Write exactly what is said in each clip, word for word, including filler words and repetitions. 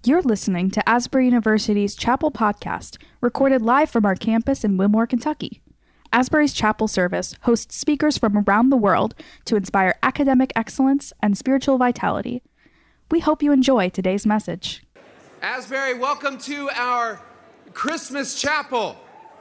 You're listening to Asbury University's Chapel Podcast, recorded live from our campus in Wilmore, Kentucky. Asbury's Chapel service hosts speakers from around the world to inspire academic excellence and spiritual vitality. We hope you enjoy today's message. Asbury, welcome to our Christmas Chapel.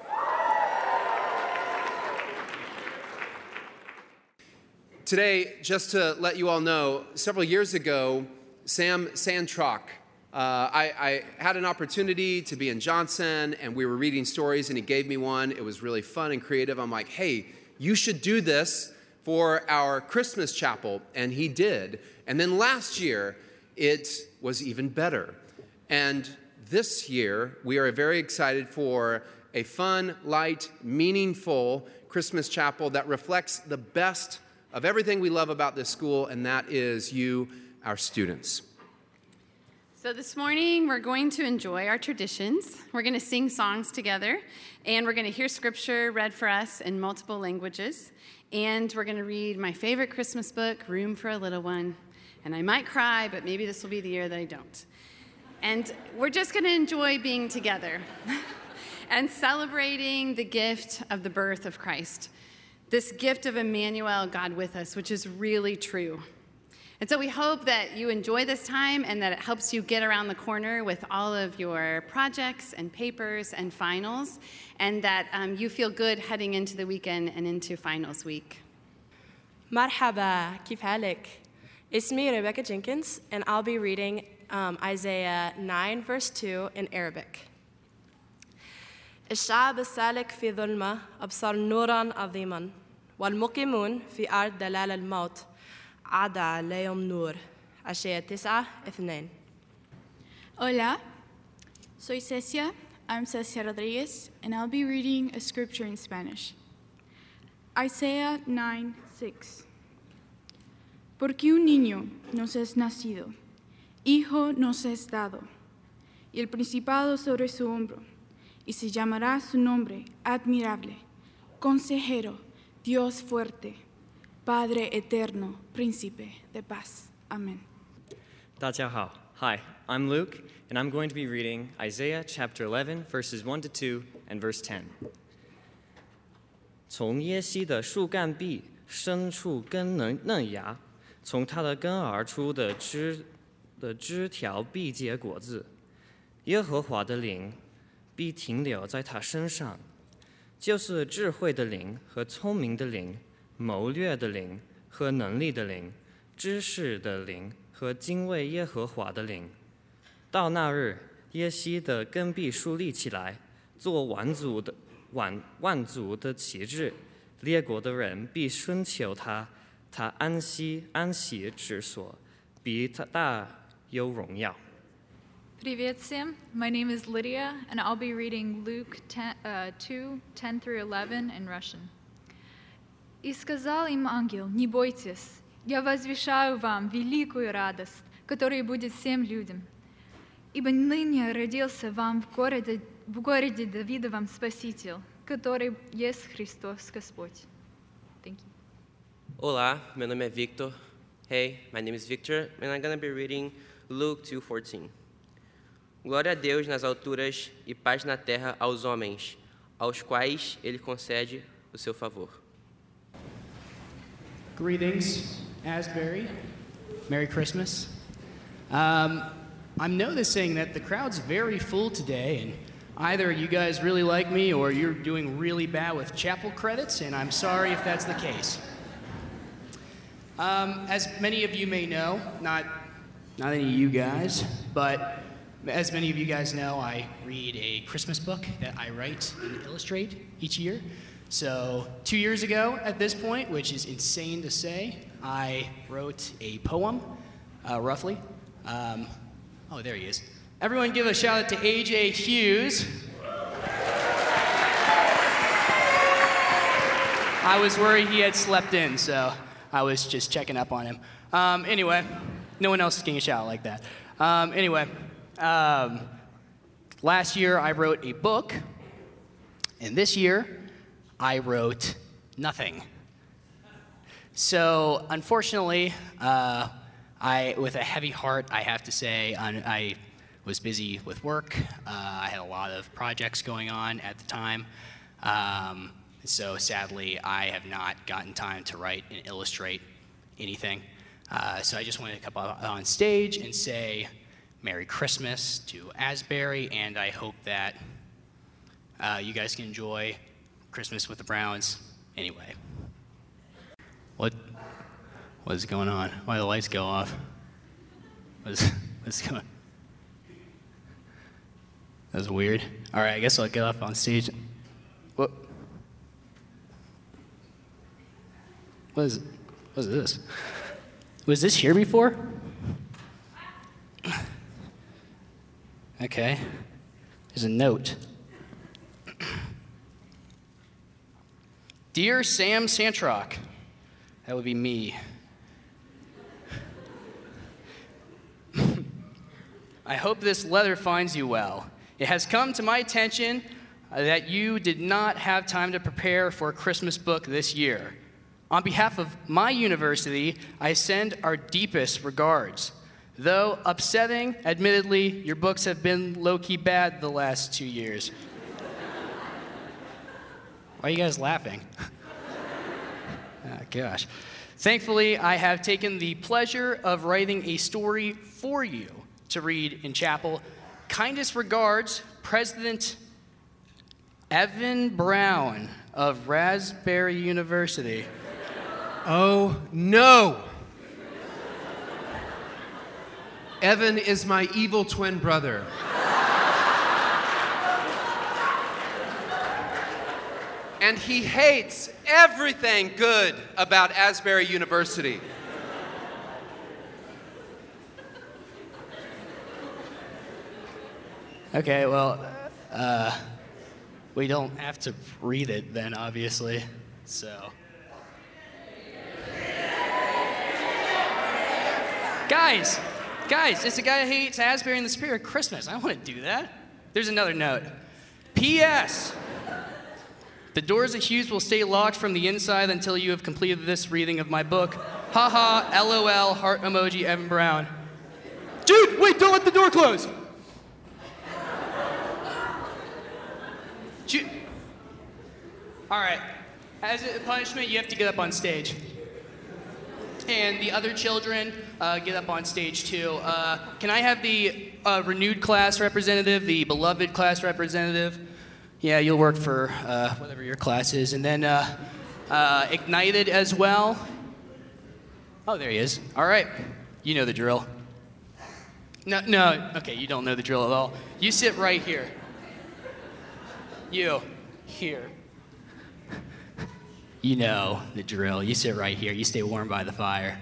Today, just to let you all know, several years ago, Sam Sandtrock, uh, I, I had an opportunity to be in Johnson, and we were reading stories, and he gave me one. It was really fun and creative. I'm like, hey, you should do this for our Christmas chapel, and he did. And then last year, it was even better. And this year, we are very excited for a fun, light, meaningful Christmas chapel that reflects the best of everything we love about this school, and that is you, our students. So this morning, we're going to enjoy our traditions. We're going to sing songs together, and we're going to hear scripture read for us in multiple languages. And we're going to read my favorite Christmas book, Room for a Little One. And I might cry, but maybe this will be the year that I don't. And we're just going to enjoy being together and celebrating the gift of the birth of Christ. This gift of Emmanuel, God with us, which is really true. And so we hope that you enjoy this time and that it helps you get around the corner with all of your projects and papers and finals, and that um, you feel good heading into the weekend and into finals week. Marhaba, kif halik? Ismi Rebecca Jenkins, and I'll be reading um, Isaiah nine, verse two in Arabic. الشعب السالك في ظلمة أبصر نوراً عظيماً والمقيمون في أرض دلال الموت عدا عليهم نور. Ashea تسعة اثنين. Hola, soy Cecia. I'm Cecia Rodriguez, and I'll be reading a scripture in Spanish. Isaiah nine six. Porque un niño nos es nacido, hijo nos es dado, y el principado sobre su hombro, y se llamará su nombre admirable, consejero, Dios fuerte, Padre eterno, príncipe de paz. Amen. 大家好. Hi, I'm Luke, and I'm going to be reading Isaiah chapter eleven, verses one to two, and verse ten. 从耶西的树干壁生出根嫩嫩芽，从它的根而出的枝的枝条必结果子。耶和华的灵必停留在他身上，就是智慧的灵和聪明的灵，谋略的灵和能力的灵，知识的灵和敬畏耶和华的灵。到那日，耶西的根必竖立起来，做万族的万万族的旗帜，列国的人必寻求他，他安息安息之所，比他大有荣耀。 Привет всем. My name is Lydia, and I'll be reading Luke ten, uh, two, ten through eleven in Russian. И сказал им ангел: не бойтесь, я возвещаю вам великую радость, которая будет всем людям. Ибо ныне родился вам в городе, в городе Давидовом Спаситель, который есть Христос Господь. Thank you. Olá, meu nome é Victor. Hey, my name is Victor, and I'm going to be reading Luke two fourteen. Glória a Deus nas alturas e paz na terra aos homens, aos quais Ele concede o seu favor. Greetings, Asbury. Merry Christmas. Um, I'm noticing that the crowd's very full today, and either you guys really like me or you're doing really bad with chapel credits, and I'm sorry if that's the case. Um, as many of you may know, not, not any of you guys, but as many of you guys know, I read a Christmas book that I write and illustrate each year. So two years ago at this point, which is insane to say, I wrote a poem, uh, roughly. Um, oh, there he is. Everyone give a shout out to A J Hughes. I was worried he had slept in, so I was just checking up on him. Um, anyway, no one else is getting a shout out like that. Um, anyway. Um, last year, I wrote a book, and this year, I wrote nothing. So, unfortunately, uh, I, with a heavy heart, I have to say, I, I was busy with work. Uh, I had a lot of projects going on at the time. Um, so sadly, I have not gotten time to write and illustrate anything. Uh, so I just wanted to come up on stage and say Merry Christmas to Asbury, and I hope that uh, you guys can enjoy Christmas with the Browns anyway. What, what is going on? Why do the lights go off? What is, what's going on? That was weird. All right, I guess I'll get up on stage. What? What is, what is this? Was this here before? Okay. There's a note. Dear Sam Santrock, that would be me. I hope this letter finds you well. It has come to my attention uh, that you did not have time to prepare for a Christmas book this year. On behalf of my university, I send our deepest regards. Though upsetting, admittedly, your books have been low-key bad the last two years. Why are you guys laughing? Oh, gosh. Thankfully, I have taken the pleasure of writing a story for you to read in chapel. Kindest regards, President Evan Brown of Asbury University. Oh, no! Evan is my evil twin brother. And he hates everything good about Asbury University. Okay, well, uh, we don't have to read it then, obviously, so. Guys, guys, it's a guy who hates Asbury in the spirit of Christmas. I don't want to do that. There's another note. P S The doors at Hughes will stay locked from the inside until you have completed this reading of my book. Haha, LOL, heart emoji, Evan Brown. Dude, wait, don't let the door close. Ju- All right, as a punishment, you have to get up on stage. And the other children uh, get up on stage too. Uh, can I have the uh, renewed class representative, the beloved class representative? Yeah, you'll work for uh, whatever your class is. And then uh, uh, ignited as well. Oh, there he is. All right, you know the drill. No, no, okay, you don't know the drill at all. You sit right here. You, here. You know the drill. You sit right here. You stay warm by the fire.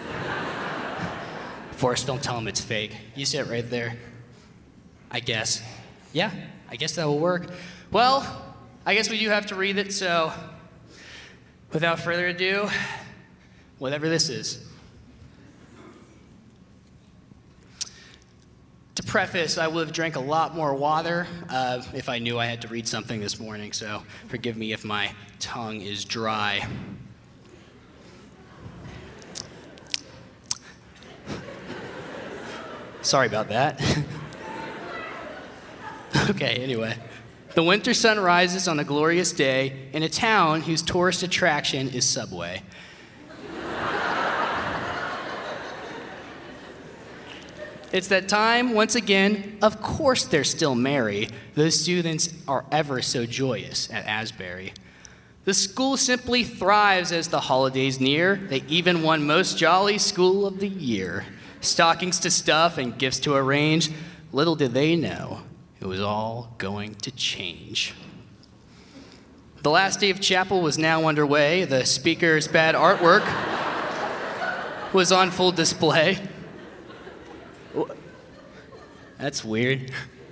Forrest, don't tell him it's fake. You sit right there. I guess. Yeah, I guess that will work. Well, I guess we do have to read it, so without further ado, whatever this is. To preface, I would have drank a lot more water uh, if I knew I had to read something this morning, so forgive me if my tongue is dry. Sorry about that. Okay, anyway. The winter sun rises on a glorious day in a town whose tourist attraction is Subway. It's that time, once again, of course they're still merry. Those students are ever so joyous at Asbury. The school simply thrives as the holidays near. They even won Most Jolly School of the Year. Stockings to stuff and gifts to arrange. Little did they know, it was all going to change. The last day of chapel was now underway. The speaker's bad artwork was on full display. That's weird.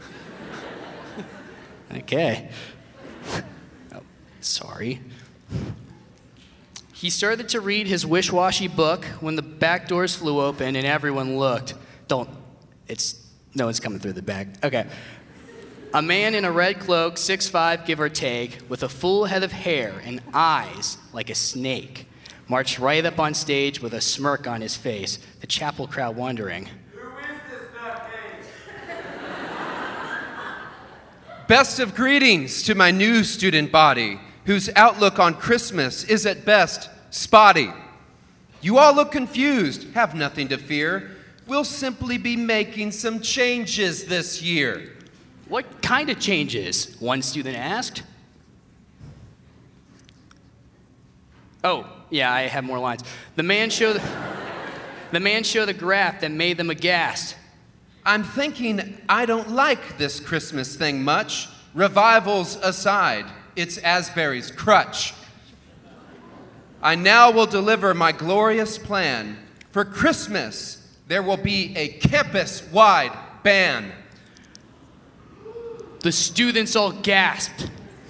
Okay. Oh, sorry. He started to read his wish-washy book when the back doors flew open and everyone looked. Don't, it's, no one's coming through the back. Okay. A man in a red cloak, six five, give or take, with a full head of hair and eyes like a snake, marched right up on stage with a smirk on his face, the chapel crowd wondering, "Who is this nutcase?" Best of greetings to my new student body, whose outlook on Christmas is at best spotty. You all look confused, have nothing to fear. We'll simply be making some changes this year. What kind of changes? One student asked. Oh, yeah, I have more lines. The man showed the man showed a graph that made them aghast. I'm thinking I don't like this Christmas thing much. Revivals aside, it's Asbury's crutch. I now will deliver my glorious plan. For Christmas, there will be a campus-wide ban. The students all gasped.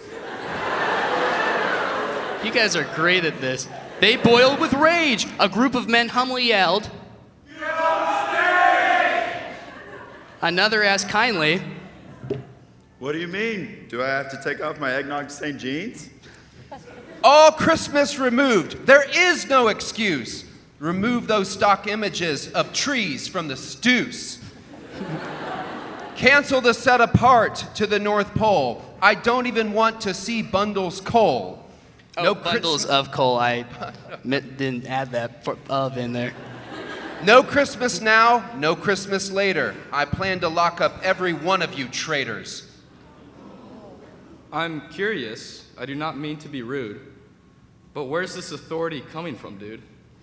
You guys are great at this. They boiled with rage. A group of men humbly yelled. Another asked kindly. What do you mean? Do I have to take off my eggnog stained jeans? All Christmas removed. There is no excuse. Remove those stock images of trees from the stews. Cancel the set apart to the North Pole. I don't even want to see bundles coal. Oh, no bundles Christ- of coal. I didn't add that for, of in there. No Christmas now, no Christmas later. I plan to lock up every one of you traitors. I'm curious. I do not mean to be rude. But where's this authority coming from, dude?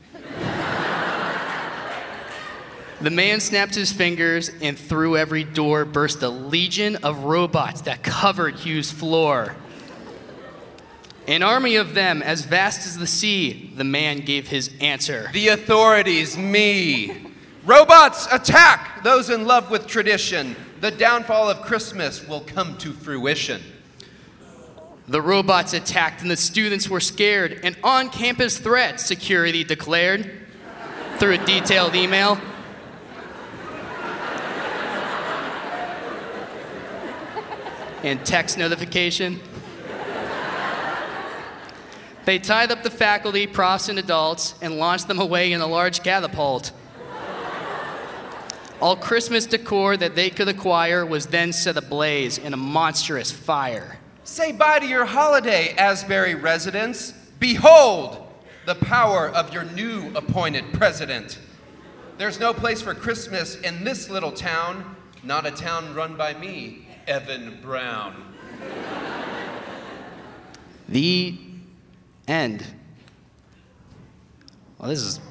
The man snapped his fingers, and through every door burst a legion of robots that covered Hugh's floor. An army of them, as vast as the sea, the man gave his answer. The authorities, me. Robots, attack those in love with tradition. The downfall of Christmas will come to fruition. The robots attacked, and the students were scared. An on-campus threat, security declared through a detailed email. And text notification. They tied up the faculty, profs, and adults and launched them away in a large catapult. All Christmas decor that they could acquire was then set ablaze in a monstrous fire. Say bye to your holiday, Asbury residents. Behold the power of your new appointed president. There's no place for Christmas in this little town, not a town run by me, Evan Brown. The end. Well, this is...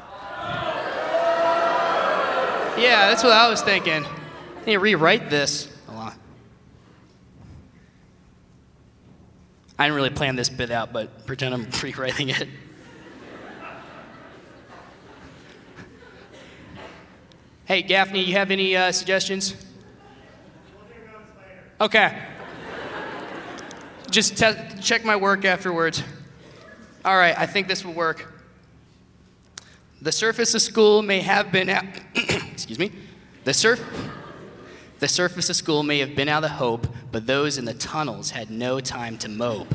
Yeah, that's what I was thinking. I need to rewrite this. Hold on. I didn't really plan this bit out, but pretend I'm rewriting it. Hey, Gaffney, you have any uh, suggestions? Okay. Just te- check my work afterwards. All right, I think this will work. The surface of school may have been out, excuse me. The surf, the surface of school may have been out of hope, but those in the tunnels had no time to mope.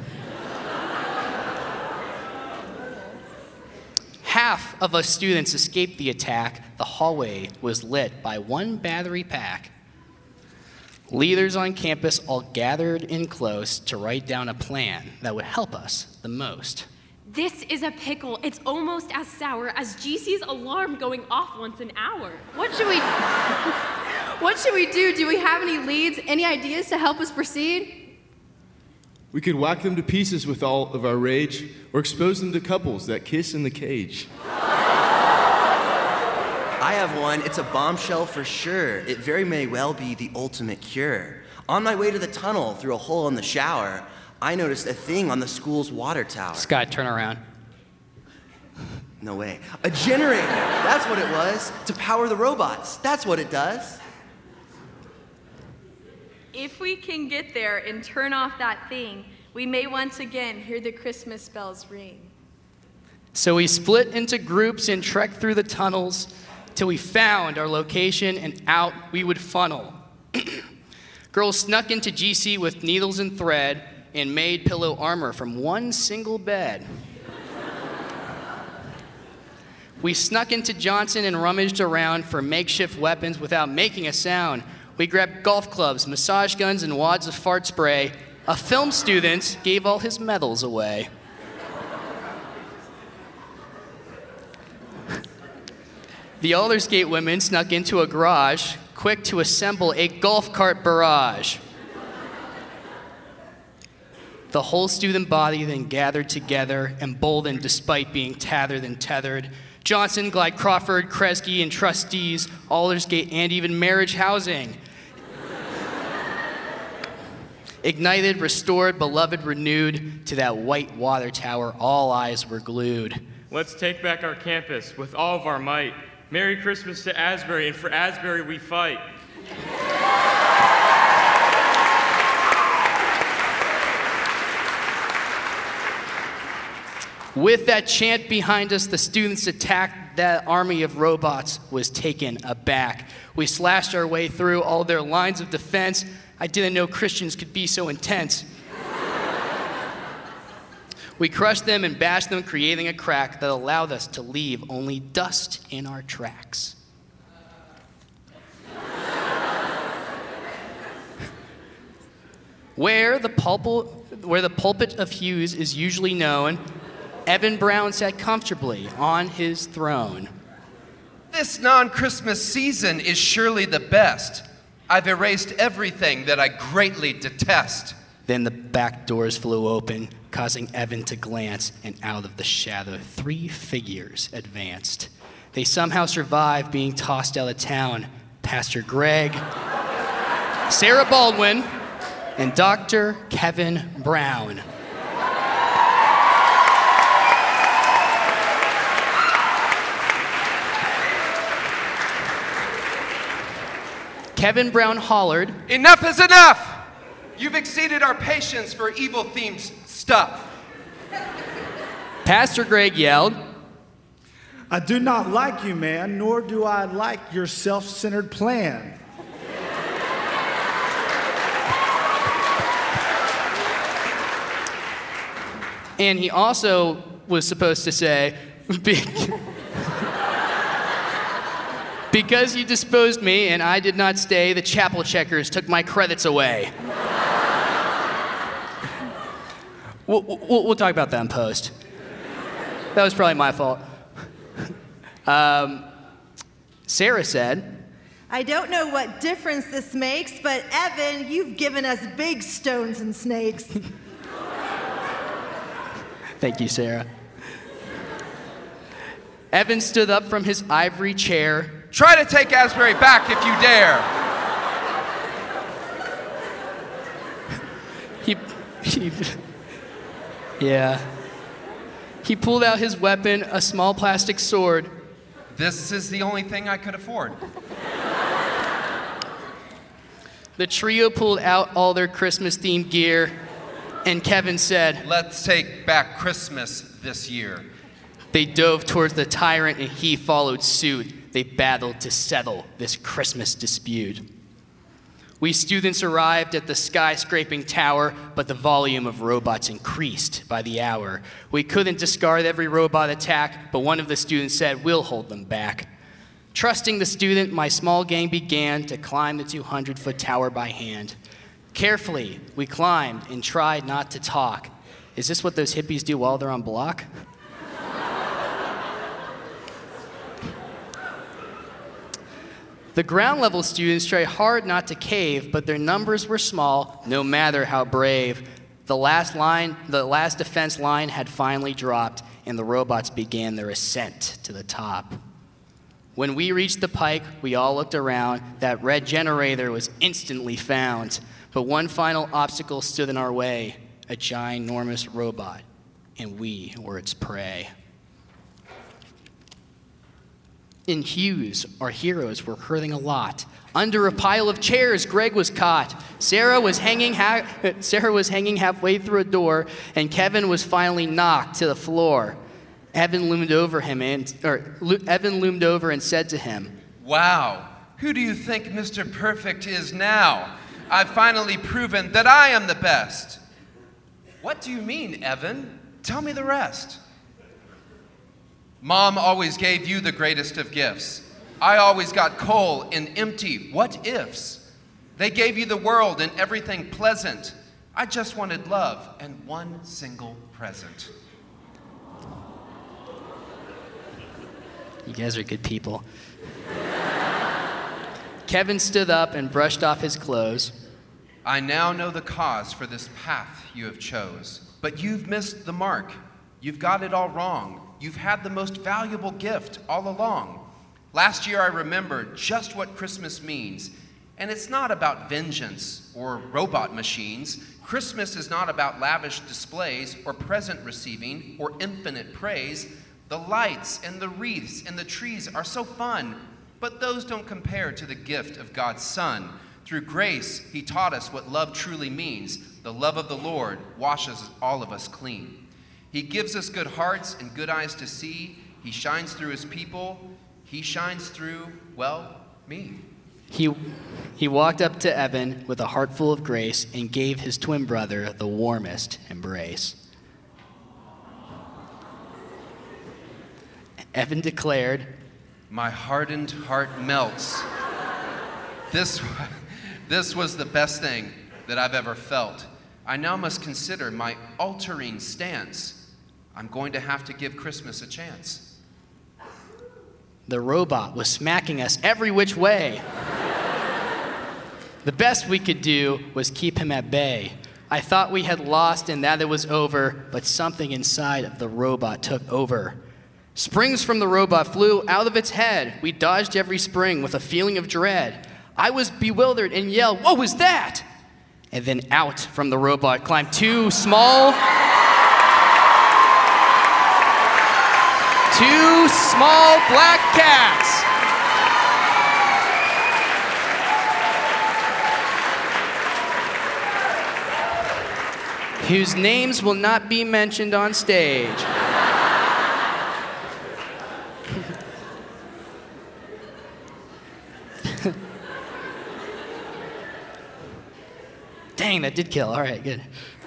Half of us students escaped the attack. The hallway was lit by one battery pack. Leaders on campus all gathered in close to write down a plan that would help us the most. This is a pickle. It's almost as sour as G C's alarm going off once an hour. What should we What should we do? Do we have any leads, any ideas to help us proceed? We could whack them to pieces with all of our rage, or expose them to couples that kiss in the cage. I have one. It's a bombshell for sure. It very may well be the ultimate cure. On my way to the tunnel through a hole in the shower, I noticed a thing on the school's water tower. Scott, turn around. No way. A generator. That's what it was. To power the robots. That's what it does. If we can get there and turn off that thing, we may once again hear the Christmas bells ring. So we split into groups and trekked through the tunnels till we found our location, and out we would funnel. Girls snuck into G C with needles and thread and made pillow armor from one single bed. We snuck into Johnson and rummaged around for makeshift weapons without making a sound. We grabbed golf clubs, massage guns, and wads of fart spray. A film student gave all his medals away. The Aldersgate women snuck into a garage, quick to assemble a golf cart barrage. The whole student body then gathered together, emboldened despite being tethered and tethered. Johnson, Glide Crawford, Kresge, and trustees, Aldersgate, and even marriage housing. Ignited, restored, beloved, renewed, to that white water tower, all eyes were glued. Let's take back our campus with all of our might. Merry Christmas to Asbury, and for Asbury we fight. With that chant behind us, the students attacked. That army of robots was taken aback. We slashed our way through all their lines of defense. I didn't know Christians could be so intense. We crushed them and bashed them, creating a crack that allowed us to leave only dust in our tracks. Where the, pulpit, where the pulpit of Hughes is usually known, Evan Brown sat comfortably on his throne. This non-Christmas season is surely the best. I've erased everything that I greatly detest. Then the back doors flew open, causing Evan to glance, and out of the shadow, three figures advanced. They somehow survived being tossed out of town. Pastor Greg, Sarah Baldwin, and Doctor Kevin Brown. Kevin Brown hollered, "Enough is enough! You've exceeded our patience for evil-themed stuff." Pastor Greg yelled, "I do not like you, man, nor do I like your self-centered plan." And he also was supposed to say, "Because you disposed me and I did not stay, the chapel checkers took my credits away." we'll, we'll, we'll talk about that in post. That was probably my fault. Um, Sarah said, "I don't know what difference this makes, but Evan, you've given us big stones and snakes." Thank you, Sarah. Evan stood up from his ivory chair. "Try to take Asbury back if you dare." He, he, yeah. He pulled out his weapon, a small plastic sword. "This is the only thing I could afford." The trio pulled out all their Christmas-themed gear, and Kevin said, "Let's take back Christmas this year." They dove towards the tyrant, and he followed suit. They battled to settle this Christmas dispute. We students arrived at the skyscraping tower, but the volume of robots increased by the hour. We couldn't discard every robot attack, but one of the students said, "We'll hold them back." Trusting the student, my small gang began to climb the two hundred foot tower by hand. Carefully, we climbed and tried not to talk. Is this what those hippies do while they're on block? The ground level students tried hard not to cave, but their numbers were small, no matter how brave. The last line, the last defense line had finally dropped, and the robots began their ascent to the top. When we reached the pike, we all looked around. That red generator was instantly found, but one final obstacle stood in our way, a ginormous robot, and we were its prey. In Hughes, our heroes were hurting a lot. Under a pile of chairs, Greg was caught. Sarah was hanging ha- Sarah was hanging halfway through a door, and Kevin was finally knocked to the floor. Evan loomed over him and, or Evan loomed over and said to him, "Wow, who do you think Mister Perfect is now? I've finally proven that I am the best." "What do you mean, Evan? Tell me the rest." "Mom always gave you the greatest of gifts. I always got coal in empty what ifs. They gave you the world and everything pleasant. I just wanted love and one single present. You guys are good people. Kevin stood up and brushed off his clothes. I now know the cause for this path you have chose, but you've missed the mark. You've got it all wrong. You've had the most valuable gift all along. Last year I remembered just what Christmas means, and it's not about vengeance or robot machines. Christmas is not about lavish displays or present receiving or infinite praise. The lights and the wreaths and the trees are so fun, but those don't compare to the gift of God's Son. Through grace, he taught us what love truly means. The love of the Lord washes all of us clean. He gives us good hearts and good eyes to see. He shines through his people. He shines through, well, me. He, he walked up to Evan with a heart full of grace and gave his twin brother the warmest embrace. Evan declared, "My hardened heart melts. This, this was the best thing that I've ever felt. I now must consider my altering stance. I'm going to have to give Christmas a chance." The robot was smacking us every which way. The best we could do was keep him at bay. I thought we had lost and that it was over, but something inside of the robot took over. Springs from the robot flew out of its head. We dodged every spring with a feeling of dread. I was bewildered and yelled, "What was that?" And then out from the robot climbed two small, two small black cats. Whose names will not be mentioned on stage. Dang, that did kill. All right, good.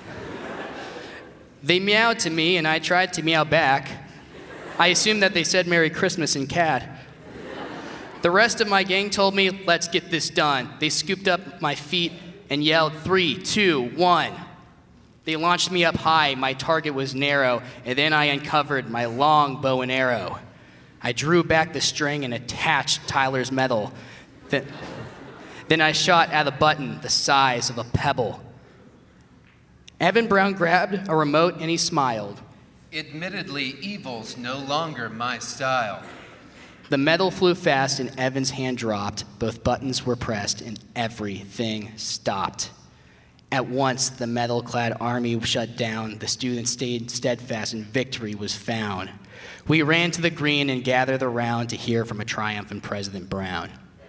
They meowed to me, and I tried to meow back. I assumed that they said Merry Christmas in cat. The rest of my gang told me, "Let's get this done." They scooped up my feet and yelled, "Three, two, one." They launched me up high. My target was narrow, and then I uncovered my long bow and arrow. I drew back the string and attached Tyler's medal. Then, then I shot at a button the size of a pebble. Evan Brown grabbed a remote and he smiled. "Admittedly, evil's no longer my style." The metal flew fast and Evan's hand dropped. Both buttons were pressed and everything stopped. At once, the metal-clad army shut down. The students stayed steadfast and victory was found. We ran to the green and gathered around to hear from a triumphant President Brown.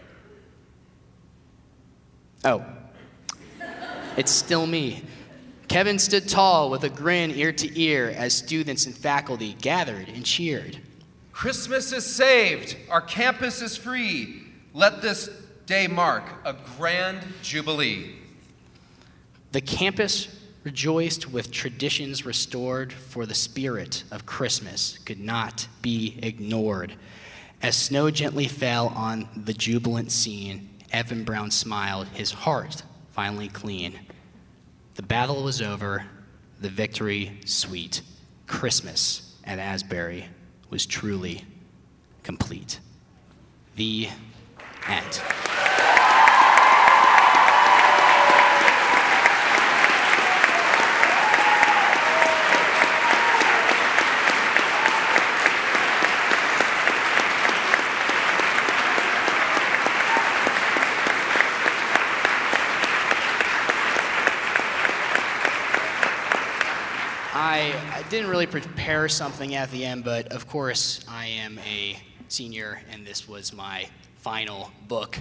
Oh, it's still me. Kevin stood tall with a grin ear to ear as students and faculty gathered and cheered. "Christmas is saved. Our campus is free. Let this day mark a grand jubilee." The campus rejoiced with traditions restored, for the spirit of Christmas could not be ignored. As snow gently fell on the jubilant scene, Evan Brown smiled, his heart finally clean. The battle was over, the victory sweet. Christmas at Asbury was truly complete. The end. I, I didn't really prepare something at the end, but of course I am a senior and this was my final book.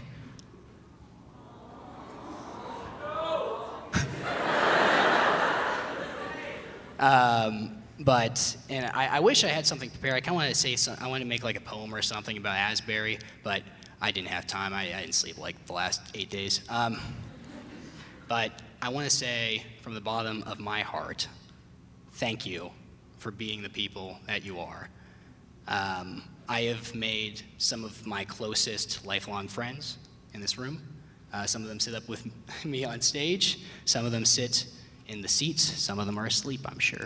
um, but, and I, I wish I had something prepared. I kind of wanted to say, some, I wanted to make like a poem or something about Asbury, but I didn't have time. I, I didn't sleep like the last eight days. Um, but I want to say from the bottom of my heart, thank you for being the people that you are. Um, I have made some of my closest lifelong friends in this room. Uh, some of them sit up with me on stage. Some of them sit in the seats. Some of them are asleep, I'm sure.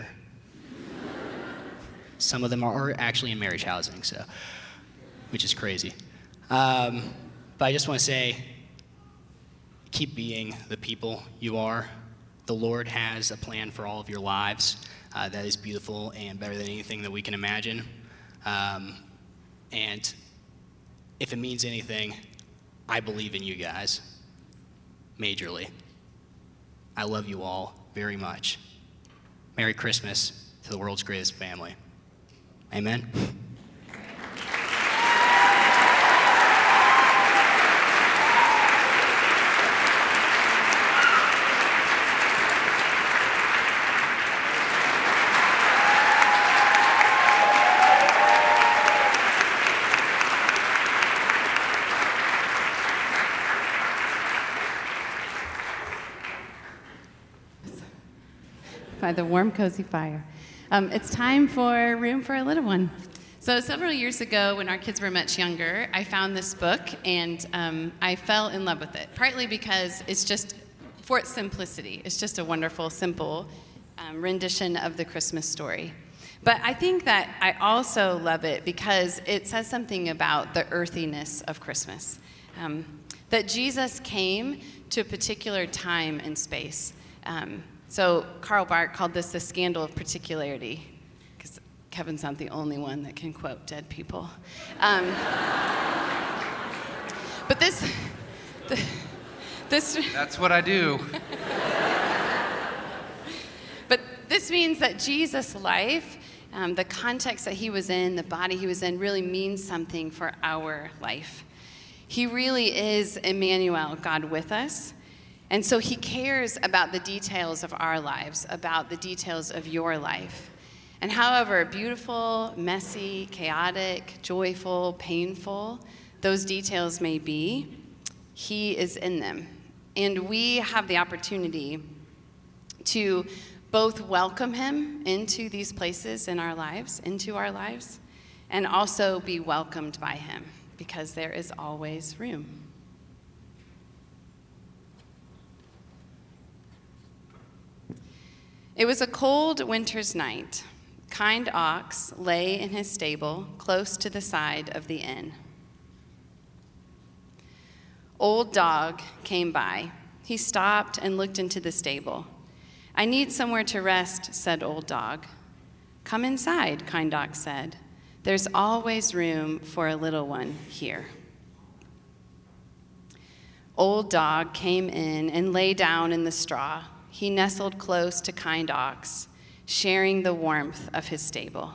Some of them are actually in marriage housing, so, which is crazy. Um, but I just want to say, keep being the people you are. The Lord has a plan for all of your lives uh, that is beautiful and better than anything that we can imagine. Um, and if it means anything, I believe in you guys, majorly. I love you all very much. Merry Christmas to the world's greatest family. Amen. By the warm, cozy fire. Um, it's time for Room for a Little One. So several years ago, when our kids were much younger, I found this book, and um, I fell in love with it, partly because it's just, for its simplicity, it's just a wonderful, simple um, rendition of the Christmas story. But I think that I also love it because it says something about the earthiness of Christmas, um, that Jesus came to a particular time and space. Um, So Karl Barth called this the scandal of particularity, because Kevin's not the only one that can quote dead people. Um, but this, the, this... That's what I do. But this means that Jesus' life, um, the context that he was in, the body he was in, really means something for our life. He really is Emmanuel, God with us. And so he cares about the details of our lives, about the details of your life. And however beautiful, messy, chaotic, joyful, painful those details may be, he is in them. And we have the opportunity to both welcome him into these places in our lives, into our lives, and also be welcomed by him, because there is always room. It was a cold winter's night. Kind ox lay in his stable close to the side of the inn. Old dog came by. He stopped and looked into the stable. I need somewhere to rest, said old dog. Come inside, kind ox said. There's always room for a little one here. Old dog came in and lay down in the straw. He nestled close to kind ox, sharing the warmth of his stable.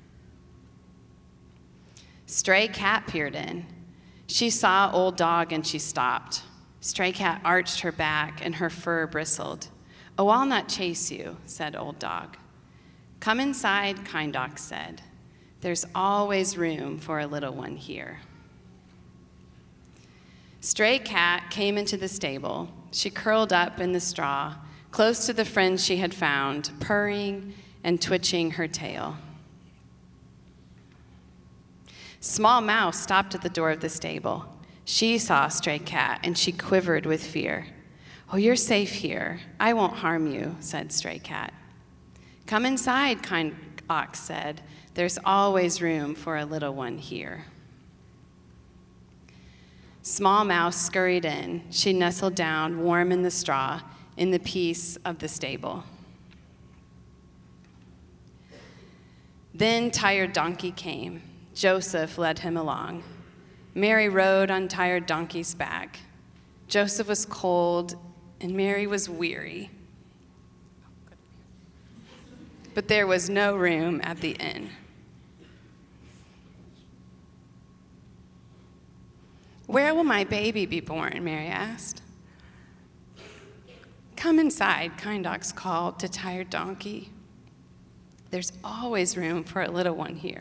Stray cat peered in. She saw old dog and she stopped. Stray cat arched her back and her fur bristled. Oh, I'll not chase you, said old dog. Come inside, kind ox said. There's always room for a little one here. Stray cat came into the stable. She curled up in the straw, close to the friend she had found, purring and twitching her tail. Small Mouse stopped at the door of the stable. She saw Stray Cat, and she quivered with fear. Oh, you're safe here. I won't harm you, said Stray Cat. Come inside, kind ox said. There's always room for a little one here. Small Mouse scurried in. She nestled down, warm in the straw, in the peace of the stable. Then Tired Donkey came. Joseph led him along. Mary rode on Tired Donkey's back. Joseph was cold, and Mary was weary. But there was no room at the inn. Where will my baby be born? Mary asked. Come inside, kind ox called to Tired Donkey. There's always room for a little one here.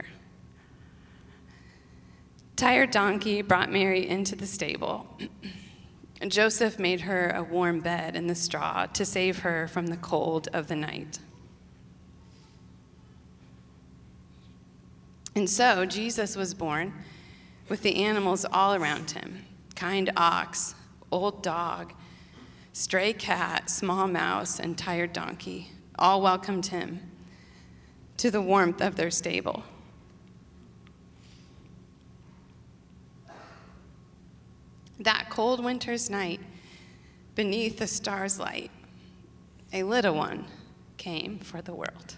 Tired Donkey brought Mary into the stable. Joseph made her a warm bed in the straw to save her from the cold of the night. And so Jesus was born with the animals all around him. Kind ox old dog, stray cat, small mouse, and tired donkey all welcomed him to the warmth of their stable. That cold winter's night, beneath the star's light, a little one came for the world.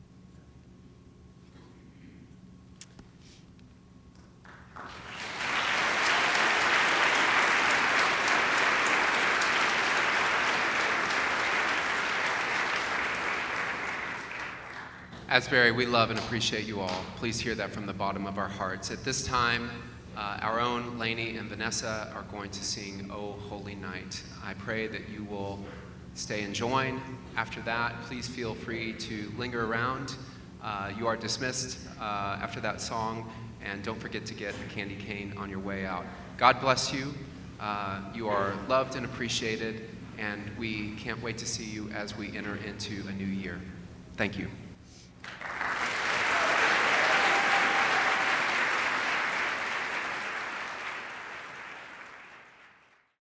Asbury, we love and appreciate you all. Please hear that from the bottom of our hearts. At this time, uh, our own Lainey and Vanessa are going to sing "O Holy Night." I pray that you will stay and join. After that, please feel free to linger around. Uh, you are dismissed uh, after that song, and don't forget to get a candy cane on your way out. God bless you. Uh, you are loved and appreciated, and we can't wait to see you as we enter into a new year. Thank you.